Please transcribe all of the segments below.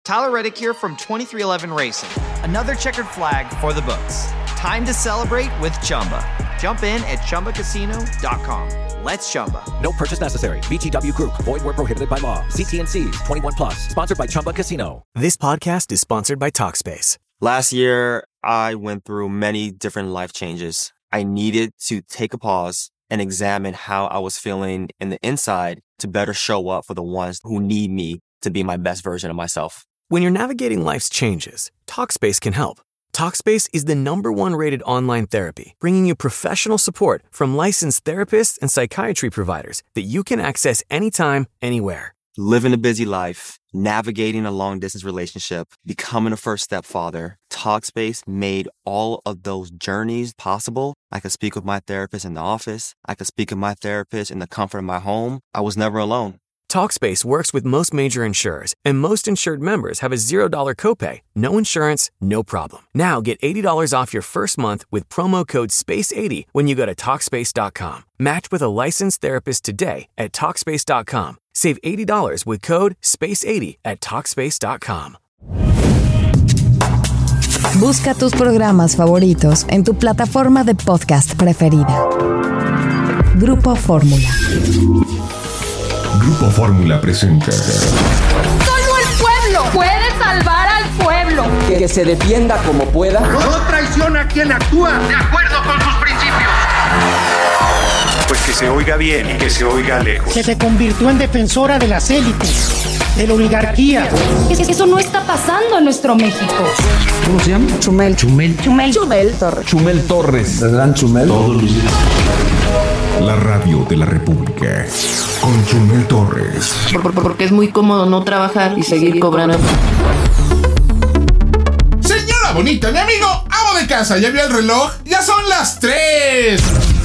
Tyler Reddick here from 2311 Racing. Another checkered flag for the books. Time to celebrate with Chumba. Jump in at ChumbaCasino.com. Let's Chumba. No purchase necessary. VGW Group. Void where prohibited by law. See T&Cs. 21 plus. Sponsored by Chumba Casino. This podcast is sponsored by Talkspace. Last year, I went through many different life changes. I needed to take a pause and examine how I was feeling in the inside to better show up for the ones who need me to be my best version of myself. When you're navigating life's changes, Talkspace can help. Talkspace is the #1 rated online therapy, bringing you professional support from licensed therapists and psychiatry providers that you can access anytime, anywhere. Living a busy life, navigating a long-distance relationship, becoming a first-step father, Talkspace made all of those journeys possible. I could speak with my therapist in the office. I could speak with my therapist in the comfort of my home. I was never alone. Talkspace works with most major insurers, and most insured members have a $0 copay. No insurance, no problem. Now get $80 off your first month with promo code SPACE80 when you go to Talkspace.com. Match with a licensed therapist today at Talkspace.com. Save $80 with code SPACE80 at Talkspace.com. Busca tus programas favoritos en tu plataforma de podcast preferida. Grupo Fórmula. Grupo Fórmula presenta. Solo el pueblo puede salvar al pueblo. Que se defienda como pueda. No traiciona a quien actúa de acuerdo con sus principios. Pues que se oiga bien y que se oiga lejos. Que se convirtió en defensora de las élites, de la oligarquía. Eso no está pasando en nuestro México. ¿Cómo se llama? Chumel Torres. Chumel Torres. ¿Verdad, Chumel? Todos los días. La radio de la República con Chumel Torres. Porque es muy cómodo no trabajar y seguir cobrando. Señora bonita, mi amigo, amo de casa, ¿ya vio el reloj? ¡Ya son las 3!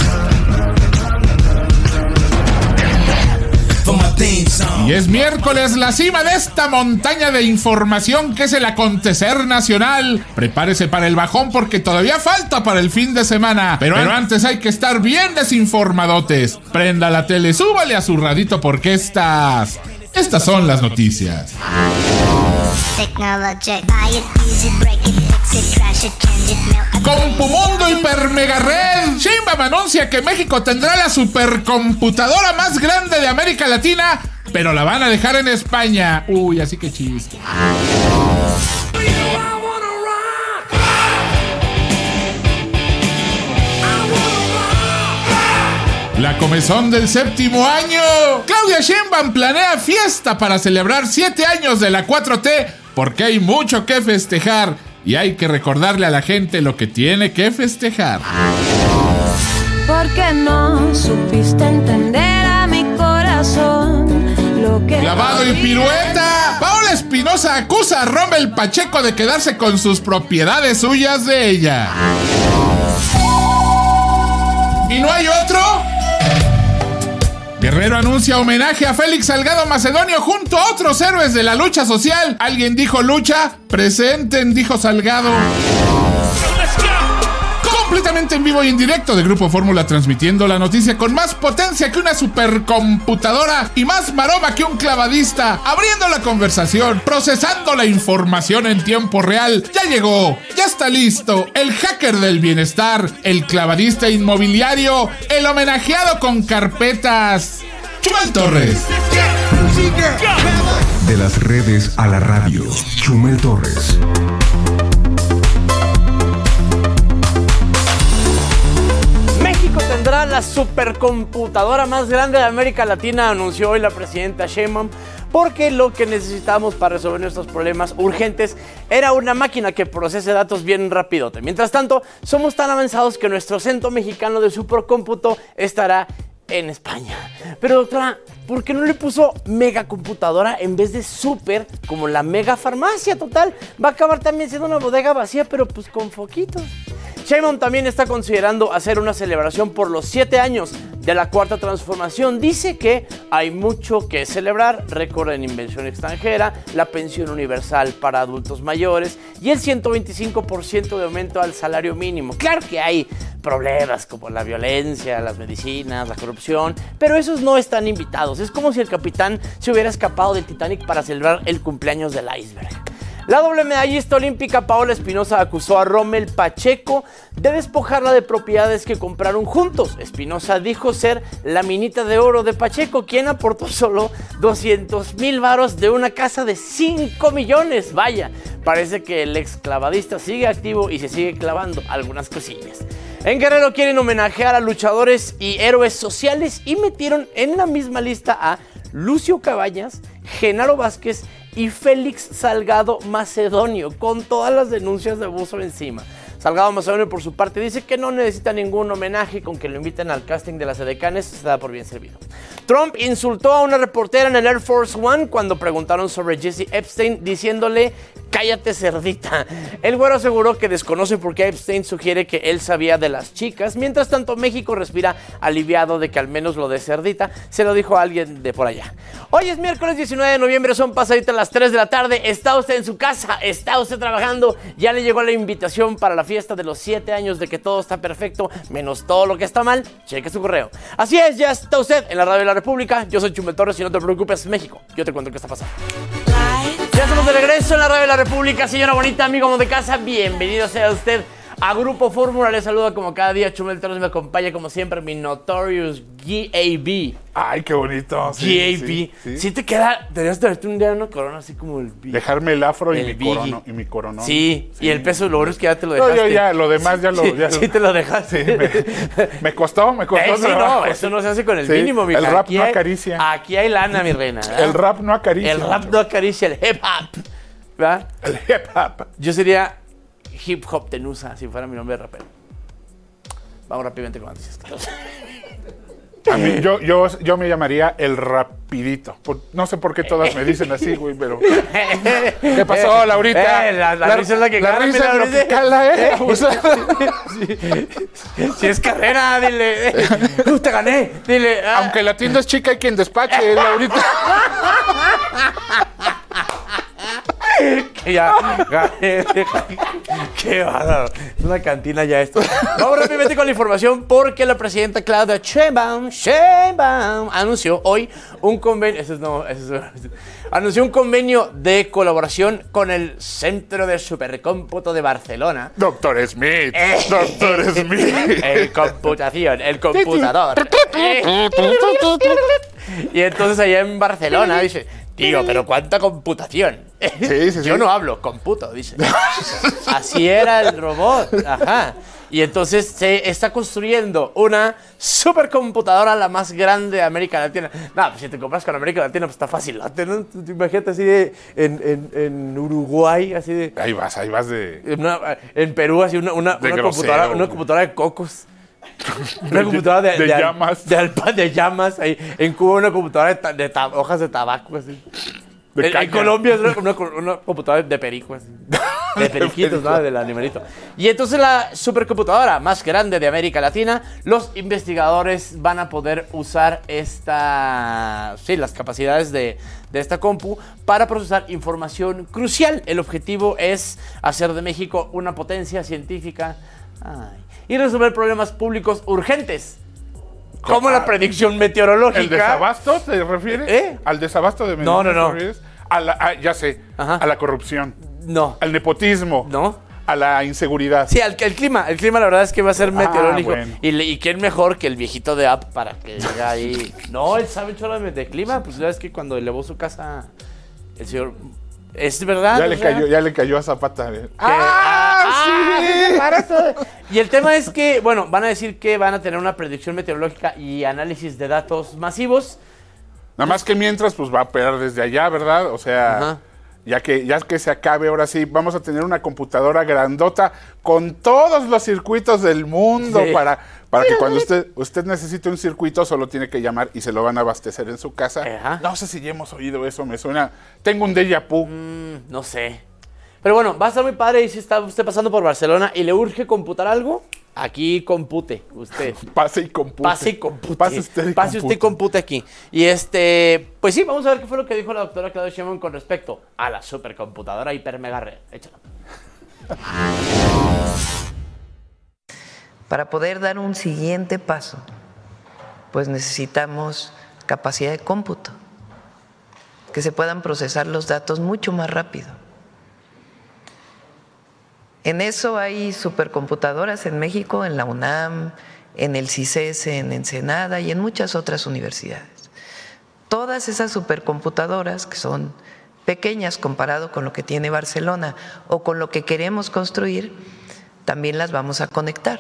Y es miércoles, la cima de esta montaña de información que es el acontecer nacional. Prepárese para el bajón porque todavía falta para el fin de semana. Pero antes hay que estar bien desinformadotes. Prenda la tele, súbale a su radito porque estas son las noticias. Compumundo Hiper Mega Red. Sheinbaum anuncia que México tendrá la supercomputadora más grande de América Latina, pero la van a dejar en España. Uy, así que chiste. La comezón del séptimo año. Claudia Sheinbaum planea fiesta para celebrar 7 años de la 4T porque hay mucho que festejar y hay que recordarle a la gente lo que tiene que festejar. Porque no supiste entender a mi corazón lo que... ¡Clavado y pirueta! Paola Espinosa acusa a Rommel Pacheco de quedarse con sus propiedades suyas de ella. ¿Y no hay otro? Guerrero anuncia homenaje a Félix Salgado Macedonio junto a otros héroes de la lucha social. ¿Alguien dijo lucha? Presenten, dijo Salgado. Completamente en vivo y en directo de Grupo Fórmula, transmitiendo la noticia con más potencia que una supercomputadora y más maroma que un clavadista, abriendo la conversación, procesando la información en tiempo real. Ya llegó, ya está listo, el hacker del bienestar, el clavadista inmobiliario, el homenajeado con carpetas, Chumel Torres. De las redes a la radio, Chumel Torres. Tendrá la supercomputadora más grande de América Latina, anunció hoy la presidenta Sheinbaum, porque lo que necesitamos para resolver nuestros problemas urgentes era una máquina que procese datos bien rapidote. Mientras tanto, somos tan avanzados que nuestro centro mexicano de supercómputo estará en España. Pero doctora, ¿por qué no le puso megacomputadora en vez de super como la mega farmacia? Total, va a acabar también siendo una bodega vacía, pero pues con foquitos. Sheinbaum también está considerando hacer una celebración por los 7 años de la Cuarta Transformación. Dice que hay mucho que celebrar, récord en inversión extranjera, la pensión universal para adultos mayores y el 125% de aumento al salario mínimo. Claro que hay, problemas como la violencia, las medicinas, la corrupción, pero esos no están invitados. Es como si el capitán se hubiera escapado del Titanic para celebrar el cumpleaños del iceberg. La doble medallista olímpica Paola Espinosa acusó a Rommel Pacheco de despojarla de propiedades que compraron juntos. Espinosa dijo ser la minita de oro de Pacheco, quien aportó solo 200,000 varos de una casa de 5 millones. Vaya, parece que el ex clavadista sigue activo y se sigue clavando algunas cosillas. En Guerrero quieren homenajear a luchadores y héroes sociales y metieron en la misma lista a Lucio Cabañas, Genaro Vázquez y Félix Salgado Macedonio, con todas las denuncias de abuso encima. Salgado Macedonio, por su parte, dice que no necesita ningún homenaje, con que lo inviten al casting de las edecanes se da por bien servido. Trump insultó a una reportera en el Air Force One cuando preguntaron sobre Jesse Epstein, diciéndole: cállate, cerdita. El güero aseguró que desconoce por qué Epstein sugiere que él sabía de las chicas. Mientras tanto, México respira aliviado de que al menos lo de cerdita se lo dijo a alguien de por allá. Hoy es miércoles 19 de noviembre, son pasaditas las 3 de la tarde. ¿Está usted en su casa? ¿Está usted trabajando? ¿Ya le llegó la invitación para la fiesta de los 7 años de que todo está perfecto, menos todo lo que está mal? Cheque su correo. Así es, ya está usted en la Radio de la República. Yo soy Chumel Torres y no te preocupes, México. Yo te cuento qué está pasando. Ya estamos de regreso en la Radio de la República, señora bonita, amigo de casa, bienvenido sea usted a Grupo Fórmula. Les saluda como cada día Chumel Torres, me acompaña como siempre mi Notorious G.A.B. Ay, qué bonito. G.A.B. Sí te queda, deberías de verte un día una corona así como el B. Dejarme el afro y mi coronón. Sí, y el peso, lo bueno es que ya te lo dejaste. No, yo ya, lo demás ya lo... Sí, te lo dejaste. Sí, me costó. Sí, no, eso no se hace con el mínimo, mija. El rap no acaricia. Aquí hay lana, mi reina. ¿verdad? El rap no acaricia. El rap no acaricia, el hip hop. ¿Verdad? El hip hop. Yo sería Hip Hop Tenusa, si fuera mi nombre de rapero. Vamos rápidamente con noticias. A mí, yo me llamaría el Rapidito. No sé por qué todas me dicen así, güey, pero... ¿Qué pasó, Laurita? La risa es la que la gana. Risa es lo que cala, Si es carrera, dile. Te gané, dile. Aunque la tienda es chica, hay quien despache, Laurita. Qué bárbaro. Es una cantina ya esto. Vamos rápidamente con la información porque la presidenta Claudia Sheinbaum anunció hoy un convenio. Anunció un convenio de colaboración con el Centro de Supercómputo de Barcelona. Doctor Smith. El computación, el computador. Y entonces allá en Barcelona dice: tío, pero ¿cuánta computación? Sí. Yo no hablo, computo, dice. Así era el robot. Ajá. Y entonces se está construyendo una supercomputadora, la más grande de América Latina. Nada, pues si te compras con América Latina, pues está fácil, ¿no? Imagínate así de en Uruguay, así de... Ahí vas de... En Perú, así una computadora de cocos. Una computadora de llamas. De llamas. Ahí. En Cuba una computadora de hojas de tabaco, así. En Colombia es una computadora de perico, así. De periquitos, ¿no? Del animalito. Y entonces la supercomputadora más grande de América Latina, los investigadores van a poder usar las capacidades de esta compu para procesar información crucial. El objetivo es hacer de México una potencia científica y resolver problemas públicos urgentes. ¿Cómo la predicción meteorológica? ¿El desabasto te refieres? ¿Al desabasto de medicinas? No. ¿Te refieres? Ya sé. Ajá. A la corrupción. No. Al nepotismo. No. A la inseguridad. Sí, el clima. El clima, la verdad es que va a ser meteorológico. Bueno. Y quién mejor que el viejito de App para que llegue ahí. No, él sabe un chorro de clima. Pues ya es que cuando elevó su casa, el señor... Es verdad. Ya le cayó a Zapata. Sí. Y el tema es que, bueno, van a decir que van a tener una predicción meteorológica y análisis de datos masivos. Nada más que mientras, pues va a operar desde allá, ¿verdad? O sea, ya que se acabe, ahora sí, vamos a tener una computadora grandota con todos los circuitos del mundo para que cuando usted necesite un circuito, solo tiene que llamar y se lo van a abastecer en su casa. No sé si ya hemos oído eso, me suena. Tengo un déjà vu. No sé. Pero bueno, va a estar muy padre y si está usted pasando por Barcelona y le urge computar algo, aquí compute usted. Pase y compute. Pase usted y compute aquí. Y pues sí, vamos a ver qué fue lo que dijo la doctora Claudia Sheinbaum con respecto a la supercomputadora hiper mega red. Échala. Para poder dar un siguiente paso, pues necesitamos capacidad de cómputo, que se puedan procesar los datos mucho más rápido. En eso hay supercomputadoras en México, en la UNAM, en el CICES, en Ensenada y en muchas otras universidades. Todas esas supercomputadoras, que son pequeñas comparado con lo que tiene Barcelona o con lo que queremos construir, también las vamos a conectar.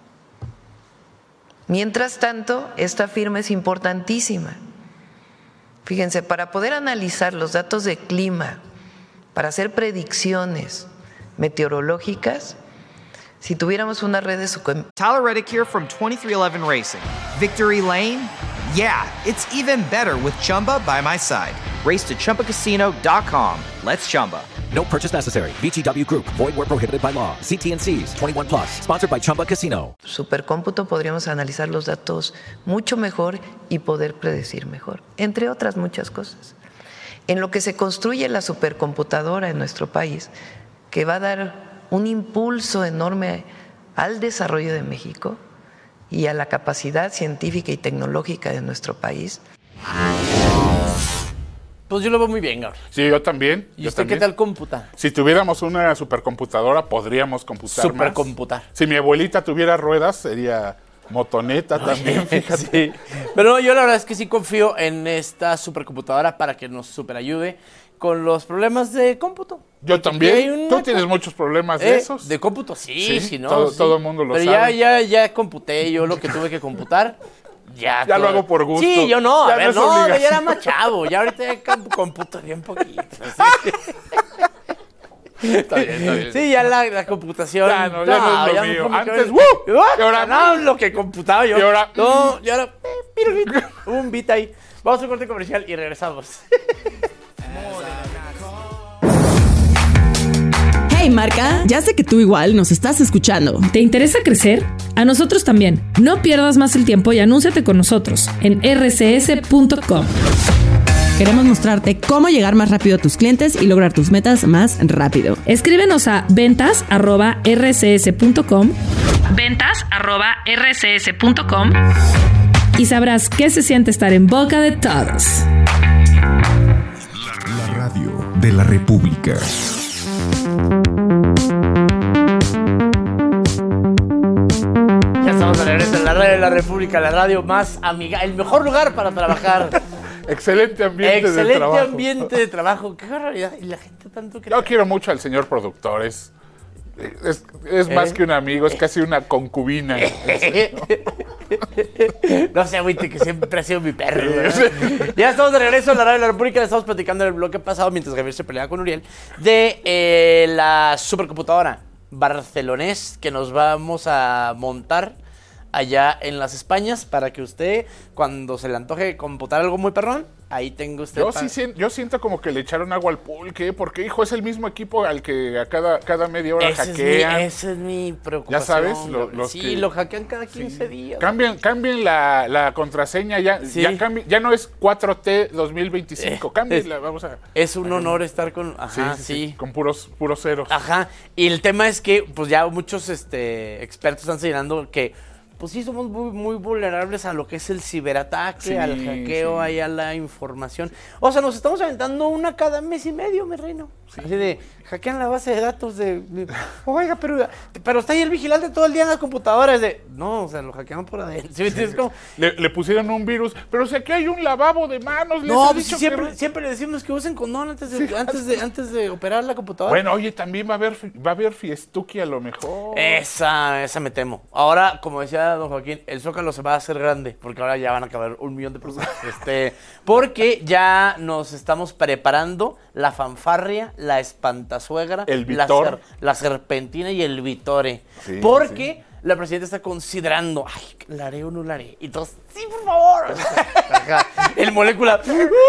Mientras tanto, esta firma es importantísima. Fíjense, para poder analizar los datos de clima, para hacer predicciones meteorológicas, si tuviéramos una red de Tyler Reddick here from 2311 Racing. Victory Lane? Yeah, it's even better with Chumba by my side. Race to ChumbaCasino.com. Let's Chumba. No purchase necessary. VGW Group. Void where prohibited by law. CT&Cs. 21 plus. Sponsored by Chumba Casino. Supercómputo podríamos analizar los datos mucho mejor y poder predecir mejor, entre otras muchas cosas. En lo que se construye la supercomputadora en nuestro país, que va a dar un impulso enorme al desarrollo de México y a la capacidad científica y tecnológica de nuestro país. Pues yo lo veo muy bien, Gabriel. Sí, yo también. ¿Y usted qué tal computa? Si tuviéramos una supercomputadora, podríamos computar Supercomputar. Si mi abuelita tuviera ruedas, sería motoneta también, fíjate. Sí. Pero yo la verdad es que sí confío en esta supercomputadora para que nos superayude con los problemas de cómputo. Yo también. Tú tienes muchos problemas de esos. De cómputo, sí, ¿no? Todo el mundo lo sabe. Pero ya computé yo lo que tuve que computar. Ya lo hago por gusto. Sí, yo no, ya ya era más chavo. Ya ahorita computo bien poquito. ¿Sí? Está bien. Sí, ya la computación. Ya no es lo mío. Antes, y ahora no, lo que computaba yo. Y ahora, un beat ahí. Vamos a un corte comercial y regresamos. Hey Marca, ya sé que tú igual nos estás escuchando. ¿Te interesa crecer? A nosotros también. No pierdas más el tiempo y anúnciate con nosotros en rcs.com. Queremos mostrarte cómo llegar más rápido a tus clientes y lograr tus metas más rápido. Escríbenos a ventas@rcs.com. ventas@rcs.com y sabrás qué se siente estar en boca de todos. La radio de la República. Ya estamos de regreso en la radio de la República, la radio más amiga, el mejor lugar para trabajar. Excelente ambiente de trabajo. Excelente ambiente de trabajo. Qué barbaridad. Y la gente tanto que... Yo quiero mucho al señor productor. Es más que un amigo, es casi una concubina. No sé, agüite, que siempre ha sido mi perro. Ya estamos de regreso en la radio de la República. Estamos platicando en el bloque pasado, mientras Javier se peleaba con Uriel, de la supercomputadora barcelonés que nos vamos a montar allá en las Españas para que usted, cuando se le antoje computar algo muy perrón, ahí tengo usted. Yo siento como que le echaron agua al pulque, porque hijo, es el mismo equipo al que a cada media hora hackean. Esa es mi preocupación. Ya sabes, lo hackean cada 15 días. Cambien la contraseña, ya no es 4T 2025, cámbienla, vamos a... Es un honor estar con... Ajá, sí. Con puros ceros. Ajá, y el tema es que pues ya muchos expertos están señalando que pues sí somos muy vulnerables a lo que es el ciberataque, al hackeo, ahí a la información. O sea, nos estamos aventando una cada mes y medio, mi reino. Sí. Así de, hackean la base de datos oiga, pero está ahí el vigilante todo el día en la computadora. Es de, no, o sea, lo hackearon por adentro. ¿Sí? Es como, le pusieron un virus, pero o sea, que hay un lavabo de manos. No, pues siempre le decimos que usen condón antes de operar la computadora. Bueno, oye, también va a haber fiestuki a lo mejor. Esa me temo. Ahora, como decía don Joaquín, el Zócalo se va a hacer grande, porque ahora ya van a caber 1 millón de personas. Porque ya nos estamos preparando la fanfarria, la espantasuegra, el Vitor, la serpentina y el Vitore. Porque la presidenta está considerando, ¿la haré o no la haré? Y todos, sí, por favor. El molécula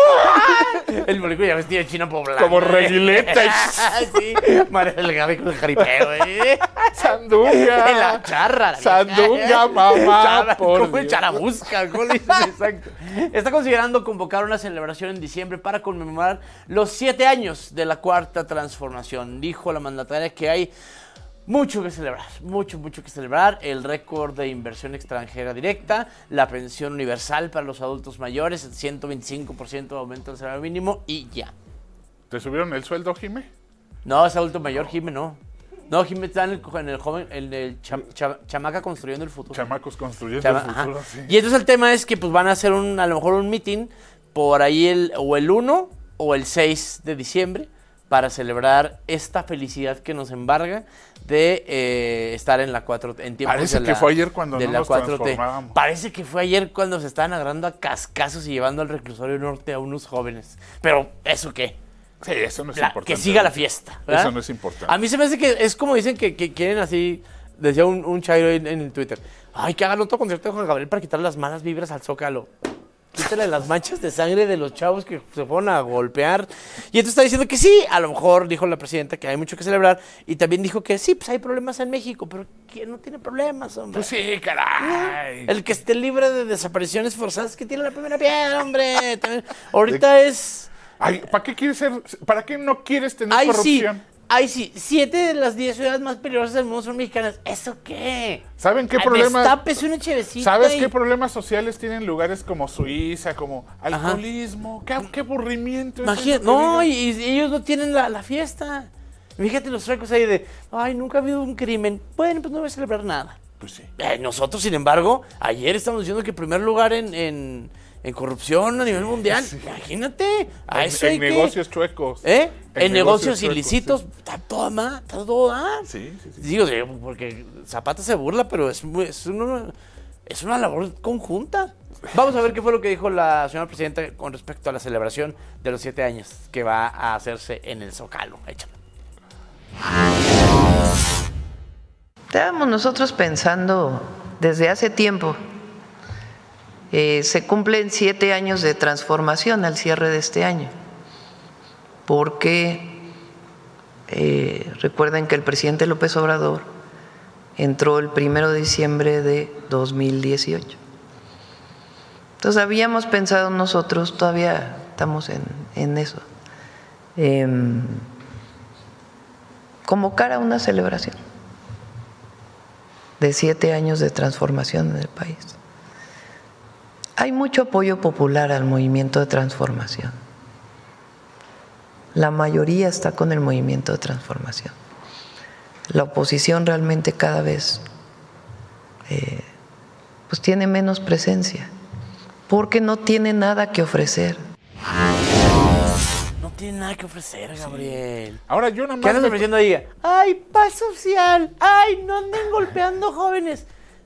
ya vestido de china poblana. Como reguileta. Sí, María del Gabe con el jaripeo. Sandunga. La charra. Sandunga, mamá. Como el charabusca. Exacto. Está considerando convocar una celebración en diciembre para conmemorar los 7 años de la Cuarta Transformación. Dijo la mandataria que hay Mucho que celebrar, mucho que celebrar. El récord de inversión extranjera directa, la pensión universal para los adultos mayores, el 125% de aumento del salario mínimo y ya. ¿Te subieron el sueldo, Jime? No, es adulto mayor, Jime no. No, Jime está en el joven, en el chamaca construyendo el futuro. Chamacos construyendo el futuro, sí. Y entonces el tema es que pues van a hacer a lo mejor un meeting por ahí el 1 o el 6 de diciembre para celebrar esta felicidad que nos embarga de estar en la 4T. En tiempos Parece que fue ayer cuando no nos transformábamos. Parece que fue ayer cuando se estaban agarrando a cascazos y llevando al reclusorio norte a unos jóvenes. Pero, ¿eso qué? Sí, eso no es importante. Que siga la fiesta, ¿verdad? Eso no es importante. A mí se me hace que es como dicen que quieren así, decía un chairo en el Twitter, ay, que hagan otro concierto de Juan Gabriel para quitar las malas vibras al Zócalo. Quítale las manchas de sangre de los chavos que se fueron a golpear. Y entonces está diciendo que sí, a lo mejor dijo la presidenta que hay mucho que celebrar. Y también dijo que sí, pues hay problemas en México, pero ¿quién no tiene problemas, hombre? Pues sí, caray. El que esté libre de desapariciones forzadas que tiene la primera piedra, hombre. También, ahorita es... Ay, ¿para qué quieres ser? ¿Para qué no quieres tener corrupción? Sí. Ay, sí, 7 de las 10 ciudades más peligrosas del mundo son mexicanas. ¿Eso qué? ¿Saben qué problemas? Destápese una chevecita. ¿Sabes qué problemas sociales tienen lugares como Suiza, como alcoholismo? ¿Qué aburrimiento? Imagínate, no, y ellos no tienen la fiesta. Fíjate los suecos ahí de, ay, nunca ha habido un crimen. Bueno, pues no voy a celebrar nada. Pues sí. Nosotros, sin embargo, ayer estamos diciendo que el primer lugar en corrupción a nivel mundial. Sí. Imagínate. En negocios chuecos. En negocios ilícitos. Sí. Está todo mal. Sí. Digo, porque Zapata se burla, pero es una labor conjunta. Vamos a ver qué fue lo que dijo la señora presidenta con respecto a la celebración de los 7 años que va a hacerse en el Zócalo. Échale. Estábamos nosotros pensando desde hace tiempo. Se cumplen 7 años de transformación al cierre de este año, porque recuerden que el presidente López Obrador entró el 1 de diciembre de 2018. Entonces habíamos pensado nosotros, todavía estamos en eso, convocar a una celebración de 7 años de transformación en el país. Hay mucho apoyo popular al movimiento de transformación. La mayoría está con el movimiento de transformación. La oposición realmente cada vez pues tiene menos presencia, porque no tiene nada que ofrecer. No tiene nada que ofrecer, Gabriel. Sí. Ahora yo nada más... ¿Qué andas ofreciendo ahí? ¡Ay, paz social! ¡Ay, no anden golpeando jóvenes!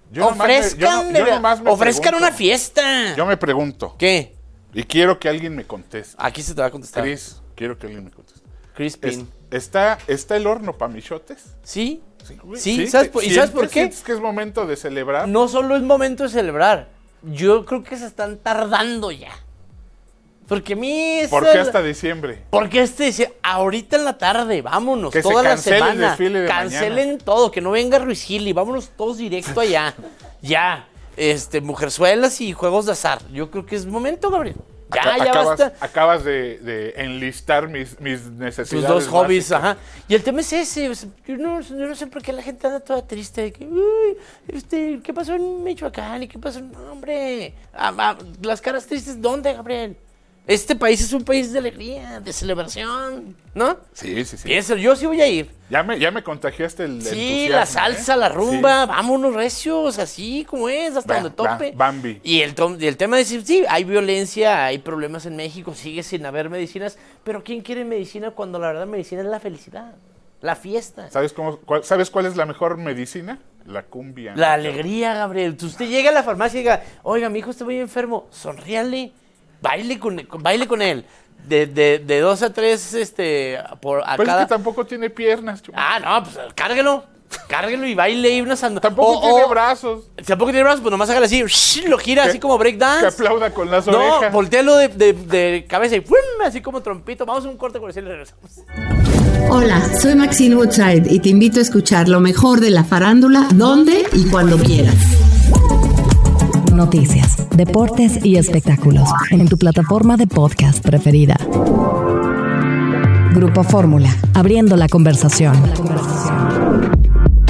Ofrezcan una fiesta. Yo me pregunto. ¿Qué? Y quiero que alguien me conteste. Aquí se te va a contestar. Cris, quiero que alguien me conteste. Crispin. ¿Está el horno para michotes? Sí. ¿Sabes por qué? ¿Sientes que es momento de celebrar? No solo es momento de celebrar. Yo creo que se están tardando ya. Porque a mí... ¿Por qué hasta diciembre? Porque ahorita en la tarde, vámonos, que toda la semana. Cancelen todo, que no venga Ruiz Gil y vámonos todos directo allá. Ya, mujerzuelas y juegos de azar. Yo creo que es momento, Gabriel. Ya basta. Acabas de enlistar mis necesidades. Tus 2 hobbies, básicas. Ajá. Y el tema es ese. Yo no sé por qué la gente anda toda triste. De que, ¿qué pasó en Michoacán? ¿Y qué pasó? No, hombre. Las caras tristes, ¿dónde, Gabriel? Este país es un país de alegría, de celebración, ¿no? Sí. Pienso, yo sí voy a ir. Ya me contagiaste el entusiasmo. Sí, la salsa, la rumba, vámonos recios, así como es, hasta donde tope. Bambi. Y el tema es decir, sí, hay violencia, hay problemas en México, sigue sin haber medicinas, pero ¿quién quiere medicina cuando la verdad medicina es la felicidad, la fiesta? ¿Sabes cuál es la mejor medicina? La cumbia. La alegría, Gabriel. Usted llega a la farmacia y diga, oiga, mi hijo está muy enfermo, sonríale. Baile con él. De 2 a 3, por a pues cada... es que tampoco tiene piernas. No, pues cárguelo y baile y una sandalias. Tampoco tiene brazos. Tampoco tiene brazos, pues nomás hágalo así, lo gira así como breakdance. Que aplauda con las orejas. No, voltealo de cabeza y ¡fum! Así como trompito. Vamos a un corte comercial y regresamos. Hola, soy Maxine Woodside y te invito a escuchar lo mejor de la farándula, donde y cuando quieras. Noticias, deportes y espectáculos en tu plataforma de podcast preferida. Grupo Fórmula, abriendo la conversación.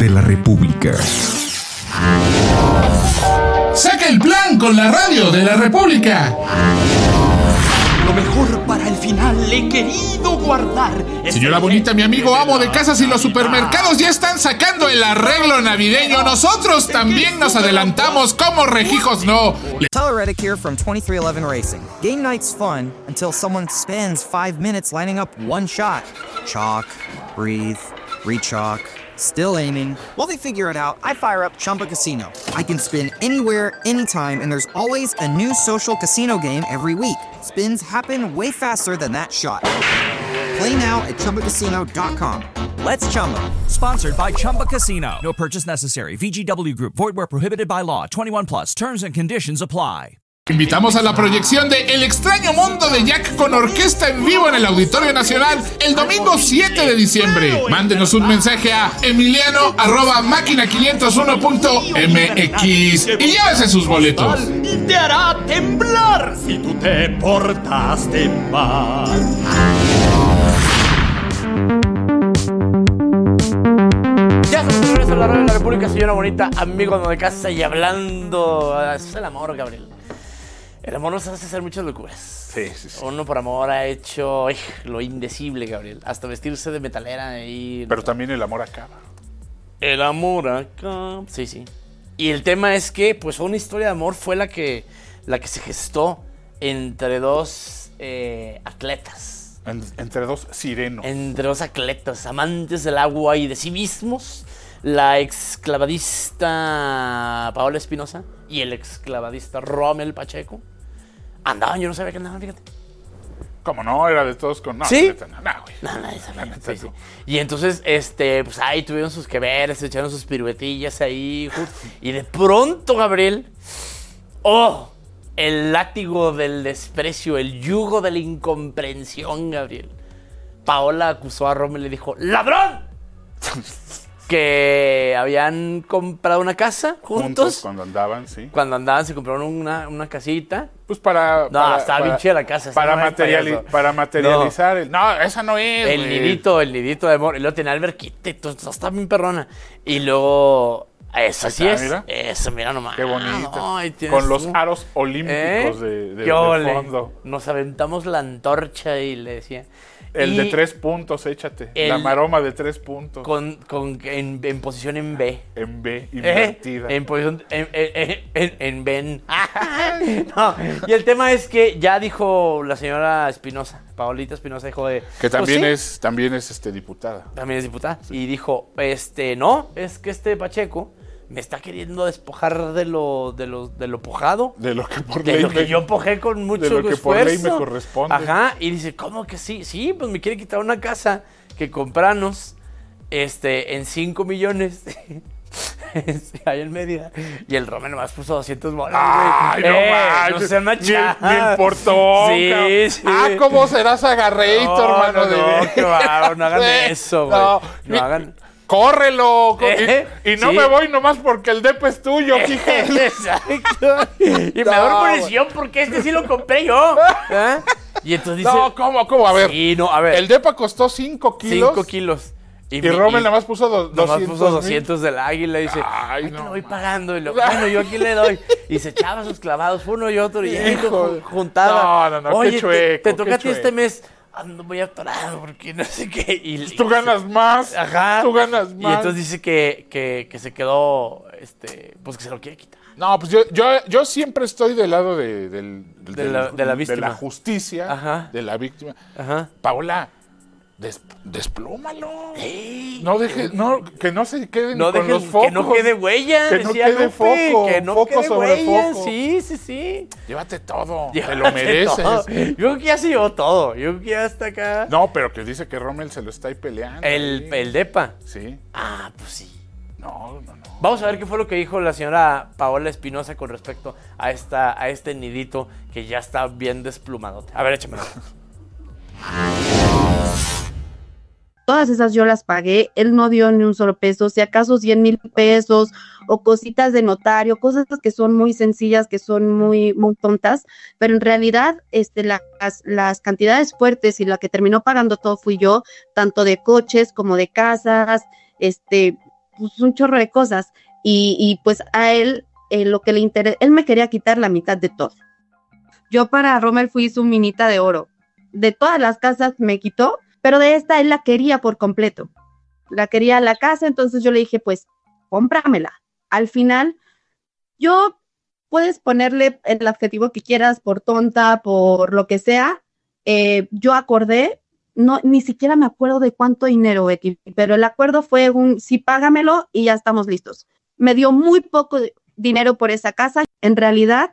de la República. ¡Saca el plan con la radio de la República! Lo mejor para el final he querido guardar. Señora bonita, mi amigo amo de casas y los supermercados ya están sacando el arreglo navideño. Nosotros también nos adelantamos como rejijos, no. Tyler Reddick here from 2311 Racing. Game night's fun until someone spends 5 minutes lining up one shot. Chalk, breathe, re-chalk. Still aiming. While they figure it out, I fire up Chumba Casino. I can spin anywhere, anytime, and there's always a new social casino game every week. Spins happen way faster than that shot. Play now at ChumbaCasino.com. Let's Chumba. Sponsored by Chumba Casino. No purchase necessary. VGW Group. Void where prohibited by law. 21 plus. Terms and conditions apply. Invitamos a la proyección de El extraño mundo de Jack con orquesta en vivo en el Auditorio Nacional el domingo 7 de diciembre. Mándenos un mensaje a emiliano@máquina501.mx y llévese sus boletos. Y te hará temblar si tú te portaste mal. Ya se nos regresa a la radio de la República, señora bonita, amigo de casa y hablando. Es el amor, Gabriel. El amor nos hace hacer muchas locuras. Sí. Uno por amor ha hecho lo indecible, Gabriel. Hasta vestirse de metalera y... Pero también el amor acaba. El amor acaba. Sí. Y el tema es que, pues, una historia de amor fue la que se gestó entre dos atletas. Entre dos sirenos. Entre dos atletas, amantes del agua y de sí mismos. La exclavadista Paola Espinosa y el exclavadista Rommel Pacheco. Andaban, yo no sabía que andaban, fíjate. ¿Cómo no? Era de todos con... No, ¿sí? No, güey. No, nadie sabía. Sí. Y entonces, pues ahí tuvieron sus que veres, se echaron sus piruetillas ahí. Y de pronto, Gabriel... ¡Oh! El látigo del desprecio, el yugo de la incomprensión, Gabriel. Paola acusó a Rommel y le dijo, ¡ladrón! Que habían comprado una casa juntos. Cuando andaban, sí. Cuando andaban se compraron una casita. Pues para... No, estaba bien chida la casa. Para materializar. No, esa no es, el nidito de amor. Y luego tenía alberquita y todo está bien perrona. Y luego... Eso sí es. Mira. Eso, mira nomás. Qué bonito. No, con los aros olímpicos de fondo. Nos aventamos la antorcha y le decía... El de 3 puntos, échate. La maroma de 3 puntos. En posición en B. En B, invertida. En posición en Ben. No, y el tema es que ya dijo la señora Espinosa, Paolita Espinosa, dijo de... Que también es diputada. También es diputada. Sí. Y dijo, no, es que Pacheco me está queriendo despojar de lo pojado. De lo que por ley. De lo que yo pojé con mucho esfuerzo. De lo que por ley me corresponde. Ajá, y dice, ¿cómo que sí? Sí, pues me quiere quitar una casa que compranos en 5 millones. Ahí en Mérida. Y el Rommel nomás puso 200 bolas. ¡Ay, no sean machadas! Me importó. Sí. ¿Cómo serás agarreito, hermano? No, qué barro, no hagan eso, güey. No hagan... ¡Córrelo! Y no me voy nomás porque el depo es tuyo, fíjate. Exacto. Y mejor munición porque este sí lo compré yo. Y entonces dice... No, ¿cómo? A ver. Sí, no, a ver. El depa costó 5 kilos. 5 kilos. Y Rommel nada más puso 200. Nomás puso 200 del águila y dice, ay, no, te lo voy pagando. Y bueno, yo aquí le doy. Y se echaba sus clavados, uno y otro, y juntaba. No, oye, qué chueco. Te toca a ti este mes. Ando muy atorado porque no sé qué. Y tú ganas más. Ajá. Tú ganas más. Y entonces dice que se quedó, pues que se lo quiere quitar. No, pues yo siempre estoy del lado de la víctima. De la justicia. Ajá. De la víctima. Ajá. Paola, desplómalo. No dejes, que no se queden con los focos. Que no quede huella. Que no quede foco. Que no quede huella. Sí. Llévate todo. Te lo mereces. Todo. Yo creo que ya se llevó todo. Yo creo que ya está acá. No, pero que dice que Rommel se lo está ahí peleando. El depa. Sí. Pues sí. No. Vamos a ver qué fue lo que dijo la señora Paola Espinosa con respecto a este nidito que ya está bien desplumado. A ver, échamelo. Todas esas yo las pagué, él no dio ni un solo peso, si acaso 100,000 pesos o cositas de notario, cosas que son muy sencillas, que son muy, muy tontas, pero en realidad las cantidades fuertes y la que terminó pagando todo fui yo, tanto de coches como de casas, pues, un chorro de cosas. Y pues a él, lo que le interesa, él me quería quitar la mitad de todo. Yo para Rommel fui su minita de oro. De todas las casas me quitó, pero de esta él la quería por completo. La quería la casa, entonces yo le dije, pues, cómpramela. Al final, puedes ponerle el adjetivo que quieras, por tonta, por lo que sea. Yo acordé, ni siquiera me acuerdo de cuánto dinero, Becky, pero el acuerdo fue sí, págamelo y ya estamos listos. Me dio muy poco dinero por esa casa. En realidad,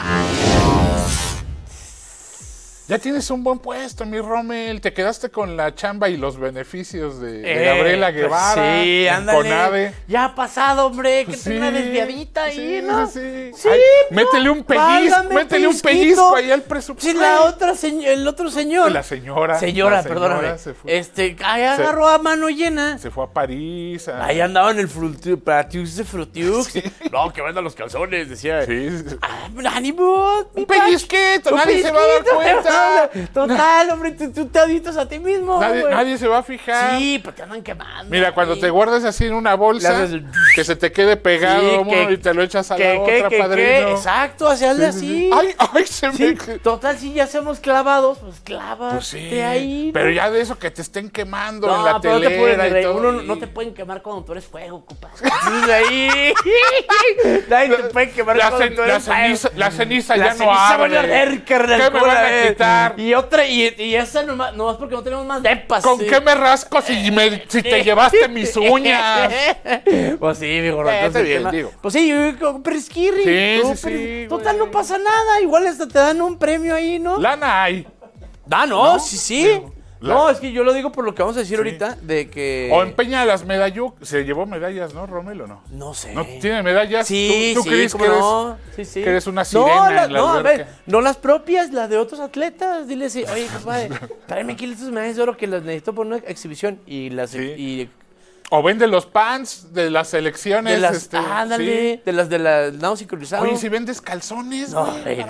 ya tienes un buen puesto, mi Rommel. Te quedaste con la chamba y los beneficios de Gabriela Guevara. Pues sí, ándale. Conade. Ya ha pasado, hombre. Pues que tenga una desviadita ahí, ¿no? Sí. Sí, Ay, no, métele un pellizco ahí al presupuesto. Sí, el otro señor. La señora, perdóname. se fue. Agarró a mano llena. Se fue a París. Ahí andaba en el Frutiux de Frutiux. Sí. No, que vendan los calzones, decía. Sí. ¡Ánimo! Un pellizquito, nadie se va a dar cuenta. Total, hombre, tú te auditas a ti mismo. Nadie se va a fijar. Sí, pero te andan quemando. Mira, cuando te guardas así en una bolsa, que se te quede pegado, y te lo echas a la otra, padrino. Exacto, hazle así. Ay, se me... Total, si ya hacemos clavados, pues clávate pues sí, ahí. Pero ya de eso que te estén quemando en la telera y todo. No te pueden quemar cuando tú eres fuego, compadre. Ahí. Nadie te puede quemar cuando tú eres fuego. La ceniza ya no abre. ¿Qué me van a quitar? Y esa nomás porque no tenemos más depas. ¿Con qué me rasco si te llevaste mis uñas? Pues sí, mi gordo. Digo. Pues sí, Presquirri. Sí. Total, no pasa nada. Igual hasta te dan un premio ahí, ¿no? Lana hay. ¿No? Sí. No, es que yo lo digo por lo que vamos a decir ahorita, de que... O empeña las medallas. Se llevó medallas, ¿no, Rommel, o no? No sé. ¿No tiene medallas? Sí, ¿Tú crees que eres una sirena en la alberca? A ver, no las propias, las de otros atletas. Dile así, oye, compadre, tráeme aquí estas medallas de oro que las necesito por una exhibición. O vende los pants de las selecciones. Ándale, de las nado sincronizado. Oye, si vendes calzones, no.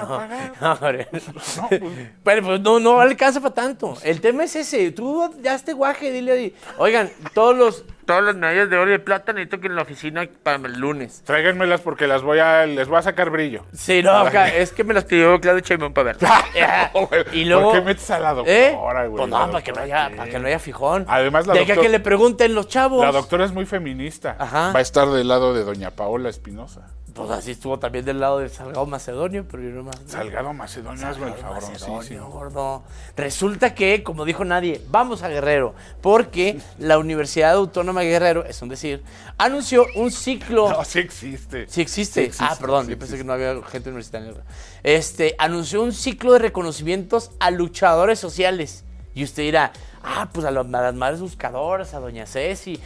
Pero pues no alcanza para tanto. El tema es ese. Tú ya este guaje, dile ahí. Oigan, todas las medallas de oro y de plata necesito que en la oficina para el lunes. Tráiganmelas porque les voy a sacar brillo. Sí, no, es que me las pidió Claudio Sheinbaum para ver. Y luego, ¿por qué metes a la doctora, güey? Pues no, para que no haya fijón. Además, que le pregunten los chavos. La doctora es muy feminista. Ajá. Va a estar del lado de doña Paola Espinosa. Pues así estuvo también del lado de Salgado Macedonio, pero yo nomás... Salgado Macedonio, hazme el favor, gordo. Resulta que, como dijo nadie, vamos a Guerrero, porque la Universidad Autónoma de Guerrero, es un decir, anunció un ciclo... No, sí existe. Sí existe. Perdón, yo pensé que no había gente universitaria. Anunció un ciclo de reconocimientos a luchadores sociales. Y usted dirá... pues a las madres buscadoras, a doña Ceci,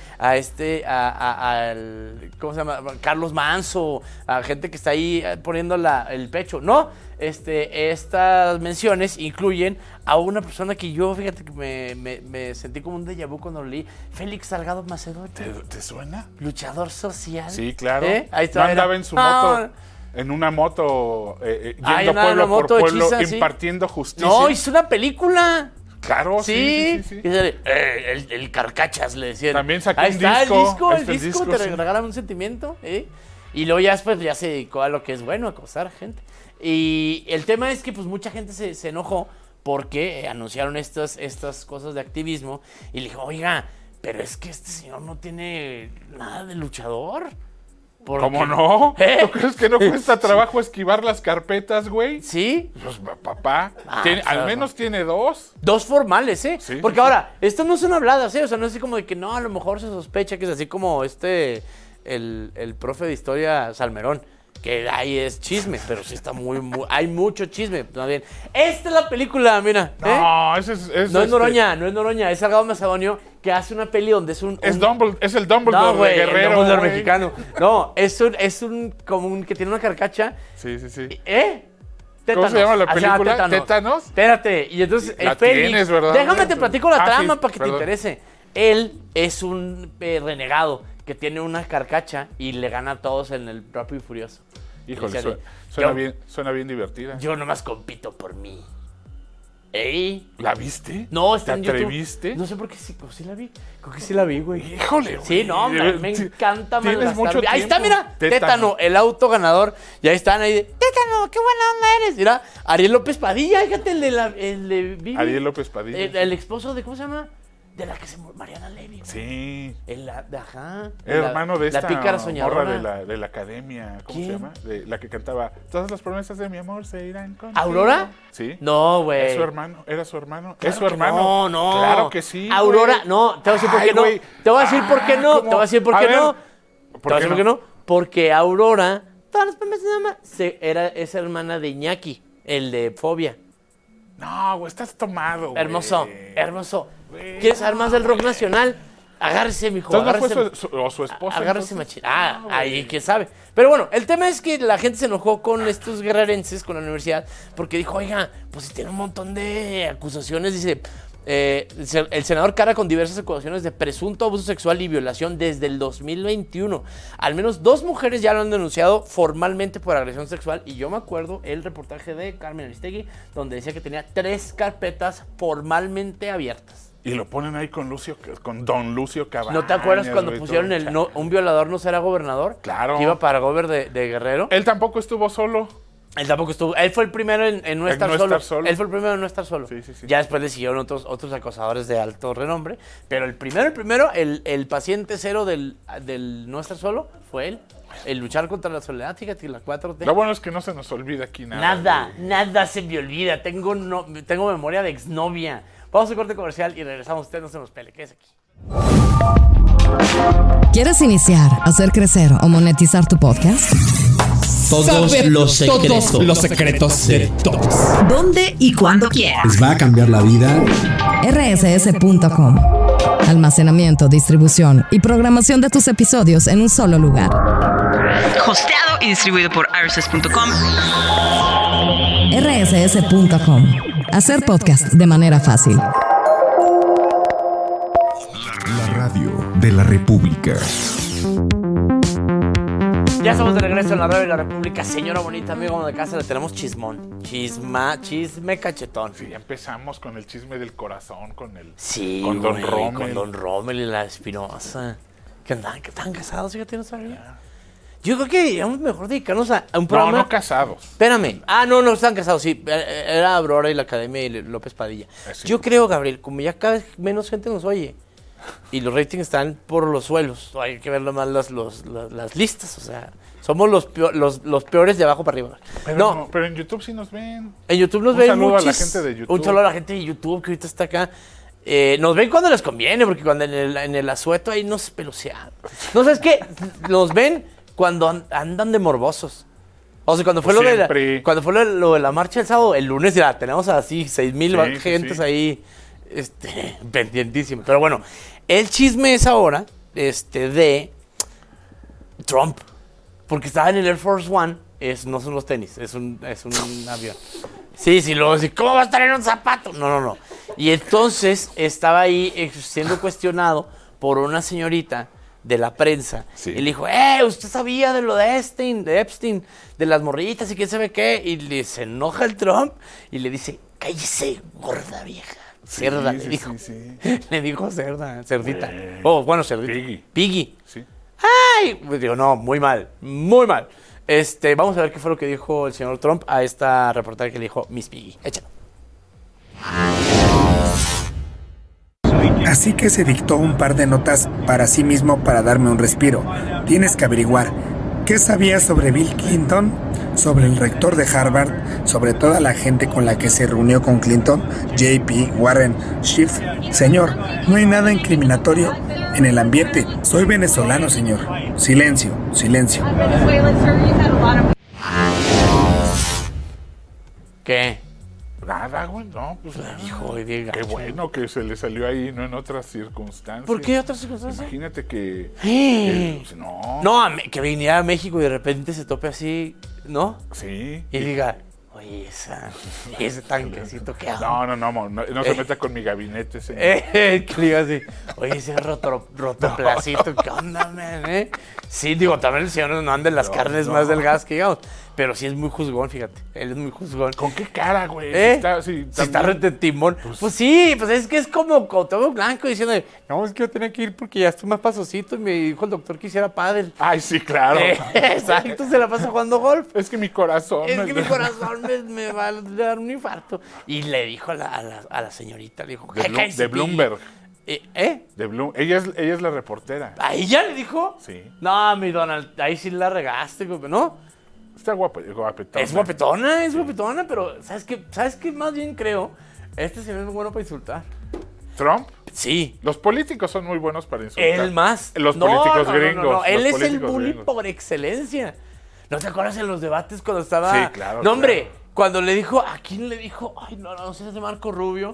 ¿cómo se llama? Carlos Manso, a gente que está ahí poniendo el pecho. No, estas menciones incluyen a una persona que yo, fíjate que me sentí como un déjà vu cuando lo leí, Félix Salgado Macedonio. ¿Te suena? Luchador social. Sí, claro. Ahí está. No andaba en su moto. En una moto, yendo pueblo por pueblo, hechiza, impartiendo justicia. No, hizo una película. Claro, sí. El Carcachas le decían. También sacó ahí un está disco. El disco te regalaron un sentimiento. Y luego ya después ya se dedicó a lo que es bueno, acosar a gente. Y el tema es que pues mucha gente se enojó porque anunciaron estas cosas de activismo. Y le dijo, oiga, pero es que este señor no tiene nada de luchador. ¿Cómo no? ¿Tú crees que no cuesta trabajo esquivar las carpetas, güey? Sí. Pues papá, al menos tiene dos. Dos formales, ¿eh? Sí, porque ahora, estas no son habladas, ¿eh? O sea, no es así como de que no, a lo mejor se sospecha que es así como el profe de historia Salmerón. Que ahí es chisme, pero sí está hay mucho chisme. Bien. Esta es la película, mira. No, no es Noroña, es Salgado Macedonio que hace una peli donde es es el Dumbledore de Guerrero. El Dumbledore mexicano. No, es un común que tiene una carcacha. Sí. Tétanos. ¿Cómo se llama la película? ¿Tétanos? Espérate, y entonces la Félix, tienes, ¿verdad? Déjame te platico la trama para que perdón. te interese. Él es un renegado que tiene una carcacha y le gana a todos en el Rápido y Furioso. Híjole, suena bien divertida. Yo nomás compito por mí. ¡Ey! ¿La viste? No, está ¿Te en YouTube. atreviste? No sé por qué sí, pero sí la vi. Creo que sí la vi, güey. Híjole, güey. Sí, no, me encanta Tienes mucho malgastar. Ahí está, tiempo. mira. Tétano, el auto ganador. Y ahí están ahí de, Tétano, qué buena onda eres. Mira, Ariel López Padilla, fíjate, el de Vivi. Ariel López Padilla. El esposo de, ¿cómo se llama? De la que se murió, Mariana Levy. Güey. Sí. Ajá. Hermano de esta la pícara soñadora morra de la academia. ¿Cómo se llama? De la que cantaba Todas las promesas de mi amor se irán contigo. ¿Aurora? Sí. No, güey. ¿Es su hermano? ¿Era su hermano? Claro ¿Es su hermano? No, no. Claro que sí. Aurora, güey. No, te voy a decir por qué no. Güey. Te voy a decir por qué no. ¿cómo? Te voy a decir por A qué ver, no. ¿Por qué no? Porque Aurora, todas las promesas de mi amor, es hermana de Iñaki, el de Fobia. No, güey, estás tomado, güey. Hermoso. ¿Quieres saber más del rock nacional? Agárrese, mijo. Entonces no fue su esposa. Agárrese, machín. Ahí, quién sabe. Pero bueno, el tema es que la gente se enojó con estos guerrerenses, con la universidad, porque dijo, oiga, pues si tiene un montón de acusaciones, dice... el senador carga con diversas acusaciones de presunto abuso sexual y violación desde el 2021. Al menos 2 mujeres ya lo han denunciado formalmente por agresión sexual. Y yo me acuerdo el reportaje de Carmen Aristegui, donde decía que tenía 3 carpetas formalmente abiertas. Y lo ponen ahí con don Lucio Cabañas. ¿No te acuerdas cuando güey, pusieron un violador no será gobernador? Claro. Que iba para gober de Guerrero. Él tampoco estuvo solo. Él fue el primero en no estar solo. Él fue el primero en no estar solo. Sí. Ya después le siguieron otros acosadores de alto renombre. Pero el primero, el paciente cero del no estar solo fue él. El luchar contra la soledad, fíjate, la 4T. Lo bueno es que no se nos olvida aquí nada. Nada se me olvida. Tengo memoria de exnovia. Vamos a corte comercial y regresamos. Usted no se nos pele. ¿Qué es aquí? ¿Quieres iniciar, hacer crecer o monetizar tu podcast? Todos los secretos de todos. ¿Dónde y cuándo quieras? Les va a cambiar la vida. rss.com. Almacenamiento, distribución y programación de tus episodios en un solo lugar. Hosteado y distribuido por rss.com. rss.com. Hacer podcast de manera fácil. La radio de la República. Ya estamos de regreso en la radio de la República. Señora bonita, amigo de casa, le tenemos chismón. Chisme cachetón. Sí, ya empezamos con el chisme del corazón, con Don Rommel. Con Don Rommel y la Espinosa. Que estaban casados, fíjate, no sabía. Yo creo que deberíamos mejor dedicarnos a un programa. No casados. Espérame. No, están casados, sí. Era Aurora y la Academia y López Padilla. Sí. Yo creo, Gabriel, como ya cada vez menos gente nos oye y los ratings están por los suelos, hay que ver nomás las listas, o sea, somos los peores de abajo para arriba. Pero en YouTube sí nos ven. En YouTube nos ven muchos. Un saludo a la gente de YouTube. Un saludo a la gente de YouTube que ahorita está acá. Nos ven cuando les conviene, porque cuando en el asueto ahí nos pelucean. No, ¿sabes qué? Nos ven cuando andan de morbosos. O sea, cuando fue lo de la marcha el sábado, el lunes ya tenemos así 6,000 gentes ahí pendientísimos. Pero bueno, el chisme es ahora de Trump. Porque estaba en el Air Force One. No son los tenis, es un avión. Sí, luego decir, ¿cómo va a estar en un zapato? No. Y entonces estaba ahí siendo cuestionado por una señorita de la prensa. Sí. Y le dijo, ¿usted sabía de lo de Epstein, de las morritas y quién sabe qué? Y se enoja el Trump y le dice, cállese, gorda vieja. Cerda, le dijo. Sí. Le dijo cerda, cerdita. Bueno, cerdita. Piggy. Sí. ¡Ay! Pues digo, no, muy mal. Vamos a ver qué fue lo que dijo el señor Trump a esta reportera que le dijo Miss Piggy. Échalo. Así que se dictó un par de notas para sí mismo para darme un respiro. Tienes que averiguar qué sabías sobre Bill Clinton, sobre el rector de Harvard, sobre toda la gente con la que se reunió con Clinton, JP, Warren, Schiff. Señor, no hay nada incriminatorio en el ambiente. Soy venezolano, señor. Silencio. ¿Qué? Nada, güey, no, pues hijo, diga. Qué bueno que se le salió ahí, no en otras circunstancias. ¿Por qué otras circunstancias? Imagínate que que viniera a México y de repente se tope así, ¿no? Sí. Y diga, oye, ese tanquecito que hago. No se meta con mi gabinete, señor. Que diga así, oye, ese rotoplacito, ¿qué onda, man? Sí, digo, también el señor no anda en las carnes más delgadas que digamos. Pero sí es muy juzgón, fíjate. Él es muy juzgón. ¿Con qué cara, güey? Si está rete timón. Pues sí, pues es que es como todo blanco diciendo, no, es que yo tenía que ir porque ya estoy más pasosito y me dijo el doctor que hiciera pádel. Ay, sí, claro. Exacto, se la pasa jugando golf. Es que mi corazón... me va a dar un infarto. Y le dijo a la señorita, le dijo... De Bloomberg. ¿Eh? De Bloom. Ella es la reportera. ¿A ella le dijo? Sí. No, mi Donald, ahí sí la regaste, ¿no? Está guapetona. Es guapetona, pero ¿sabes qué más bien creo? Este señor es muy bueno para insultar. ¿Trump? Sí. Los políticos son muy buenos para insultar. Él más. Los políticos gringos. No. Él es el bully por excelencia. ¿No te acuerdas en los debates cuando estaba...? Sí, claro. No, hombre, cuando le didijo... ¿A quién le dijo? Ay, no sé si es de Marco Rubio.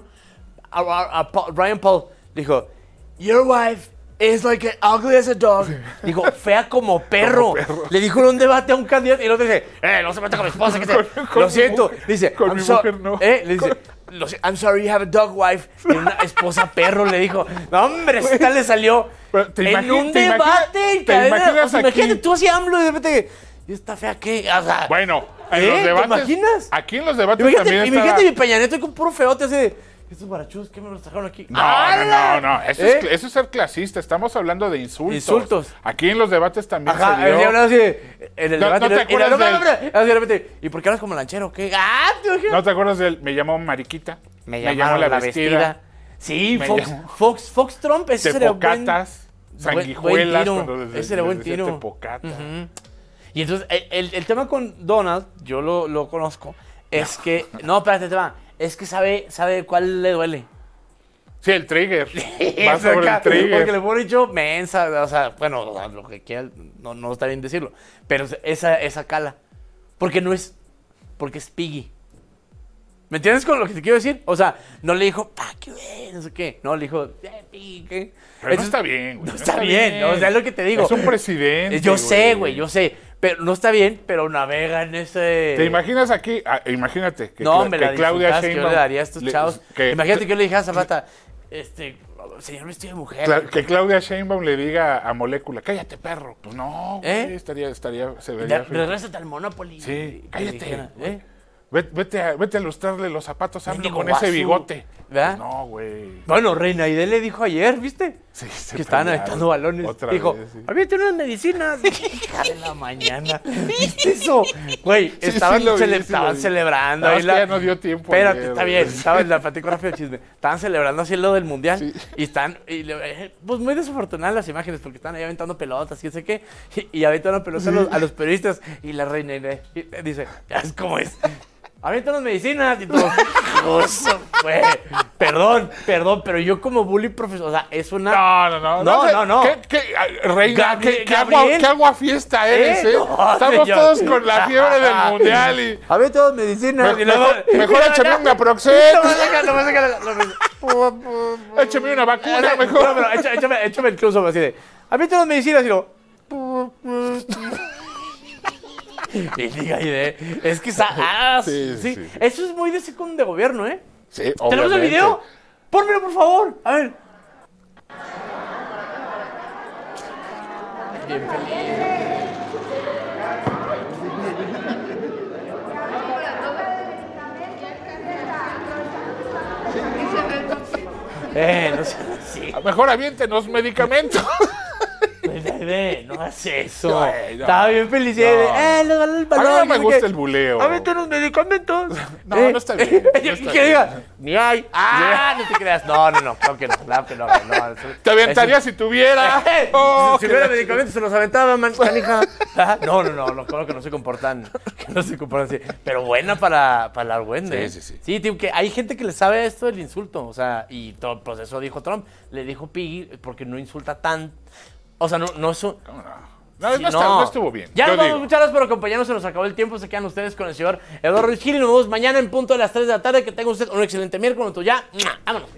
A Ryan Paul. Dijo, your wife is like ugly as a dog. Dijo, fea como perro. Le dijo en un debate a un candidato y el otro dice, no se meta con mi esposa. Lo siento. Dice, con mi mujer no. Le dice, I'm sorry you have a dog wife. Y una esposa perro le dijo, no hombre, esta le salió en un debate. Imagínate tú así AMLO y de repente, ¿y esta fea qué? O sea, bueno, en los debates. ¿Te imaginas? Aquí en los debates también está. Imagínate mi Peña Nieto con puro feote así de... ¿Estos barachos qué me los trajeron aquí? No. Eso es ser clasista. Estamos hablando de insultos. Aquí en los debates también se dio. En el debate. ¿No te acuerdas del... ¿Y por qué hablas como lanchero? ¿Qué? ¿No te acuerdas del... Me llamó Mariquita? Me llamó la vestida. Sí, Fox Trump. Ese sería buen... sanguijuelas. Ese sería buen tiro. Tepocata. Y entonces, el tema con Donald, yo lo conozco, es que... No, espérate, es que sabe cuál le duele. Sí, el trigger. Va sobre el trigger. Porque le pone dicho mensa, o sea, bueno, lo que quiera, no está bien decirlo. Pero esa cala. Porque porque es Piggy. ¿Me entiendes con lo que te quiero decir? O sea, no le dijo, qué no sé qué. No, le dijo, Piggy, ¿qué? Pero no está bien, güey. No está bien, o sea, es lo que te digo. Es un presidente. Yo sé, güey, yo sé. Pero no está bien, pero navega en ese... ¿Te imaginas aquí? Imagínate que, que Claudia Sheinbaum... que yo le daría a estos chavos. Imagínate que yo le dije a Zapata, señor vestido de mujer. Que Claudia Sheinbaum le diga a Molécula, cállate, perro. Pues no, güey, se vería... Regrésate al Monopoly. Sí, cállate. Vete a lustrarle los zapatos a AMLO con ese bigote. ¿Verdad? Pues no, güey. Bueno, Reina Aide le dijo ayer, ¿viste? Sí, que estaban aventando balones. Dijo, vez, sí. Había unas medicinas. Hija de la mañana. ¿Viste eso? Güey, estaban celebrando. No, ya no dio tiempo. Espérate, está bien. La platico rápido el chisme. Estaban celebrando así lo del mundial. Sí. Y pues muy desafortunadas las imágenes, porque están ahí aventando pelotas y no sé qué. Y aventan pelotas a los periodistas. Y la Reina Aide dice, ya es como es. Avientan las medicinas y todo. Perdón, pero yo como bully profesor, o sea, es una... No. Reina, ¿qué agua fiesta eres, Estamos todos con la fiebre del mundial y... Avientan las medicinas. Mejor échame una Proxen. Échame una vacuna, mejor. No, échame el close-up así de... Avientan las medicinas y lo... Y diga, es que sí. Eso es muy de segundo de gobierno, Sí, obviamente. ¿Tenemos el video? Pónmelo, por favor. A ver. Bien feliz. No sé así. Mejor aviéntenos medicamentos. No hagas eso. Estaba bien feliz. Les vale el balón. A mí no me gusta el buleo. A ver, los medicamentos. No está bien. Que diga, ni hay. No te creas. No, claro que no. Te aventaría si tuviera. Si tuviera medicamentos, se los aventaba, canija. No, claro que no se comportan. Así. Pero buena para la argüende. Sí. Sí, tío, que hay gente que le sabe esto del insulto. O sea, y todo el proceso dijo Trump. Le dijo Piggy porque no insulta tan. O sea, no es un... No estuvo bien. Ya nos vamos, muchas gracias por acompañarnos, se nos acabó el tiempo, se quedan ustedes con el señor Eduardo Ruiz Gil y nos vemos mañana en punto de las 3 de la tarde. Que tenga usted un excelente miércoles. Ya, vámonos.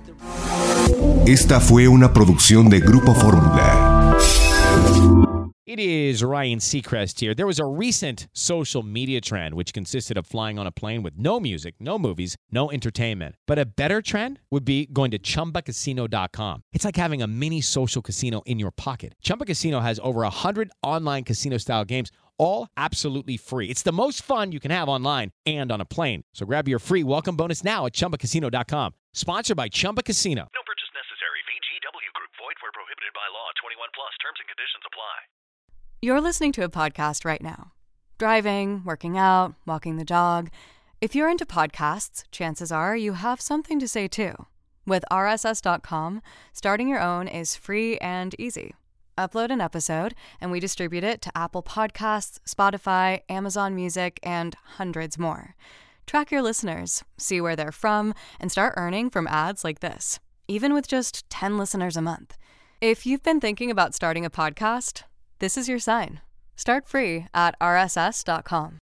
Esta fue una producción de Grupo Fórmula. It is Ryan Seacrest here. There was a recent social media trend which consisted of flying on a plane with no music, no movies, no entertainment. But a better trend would be going to ChumbaCasino.com. It's like having a mini social casino in your pocket. Chumba Casino has over 100 online casino-style games, all absolutely free. It's the most fun you can have online and on a plane. So grab your free welcome bonus now at ChumbaCasino.com. Sponsored by Chumba Casino. No purchase necessary. VGW Group. Void where prohibited by law. 21 plus. Terms and conditions apply. You're listening to a podcast right now. Driving, working out, walking the dog. If you're into podcasts, chances are you have something to say too. With RSS.com, starting your own is free and easy. Upload an episode, and we distribute it to Apple Podcasts, Spotify, Amazon Music, and hundreds more. Track your listeners, see where they're from, and start earning from ads like this, even with just 10 listeners a month. If you've been thinking about starting a podcast, this is your sign. Start free at RSS.com.